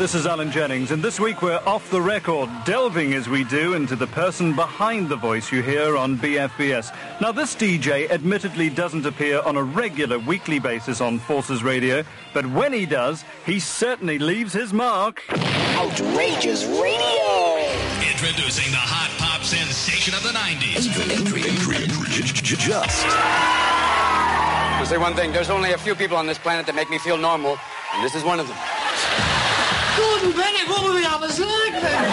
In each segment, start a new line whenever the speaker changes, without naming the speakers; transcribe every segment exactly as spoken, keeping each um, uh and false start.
this is Alan Jennings, and this week we're off the record, delving as we do into the person behind the voice you hear on B F B S. Now, this D J admittedly doesn't appear on a regular weekly basis on Forces Radio, but when he does, he certainly leaves his mark.
Outrageous Radio!
Introducing the hot pop sensation of the nineties.
Adrian, Adrian, just.
I'll say one thing, there's only a few people on this planet that make me feel normal, and this is one of them.
Gordon Bennett, what were we others like then?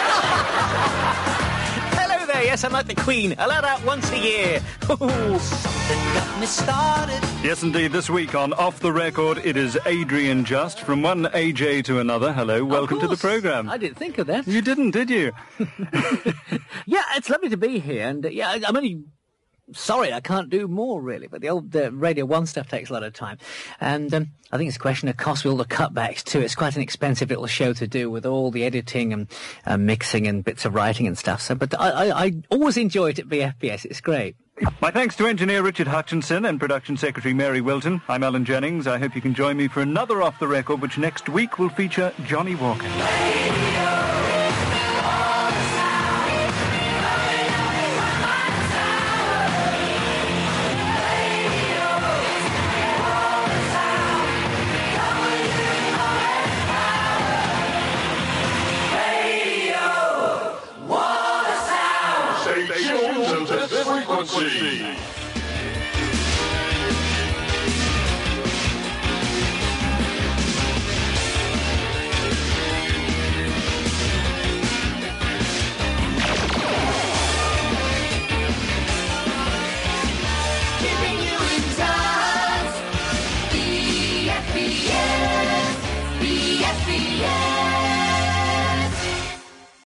Hello there, yes, I'm like the Queen, allowed out once a year. Something got me started.
Yes, indeed, this week on Off the Record, it is Adrian Just, from one A J to another. Hello, welcome to the programme.
I didn't think of that.
You didn't, did you?
Yeah, it's lovely to be here, and uh, yeah, I'm only... Sorry, I can't do more, really, but the old uh, Radio one stuff takes a lot of time. And um, I think it's a question of cost with all the cutbacks, too. It's quite an expensive little show to do with all the editing and uh, mixing and bits of writing and stuff. So, But I, I, I always enjoy it at B F B S. It's great.
My thanks to engineer Richard Hutchinson and production secretary Mary Wilton. I'm Alan Jennings. I hope you can join me for another Off the Record, which next week will feature Johnny Walker.
Frequency.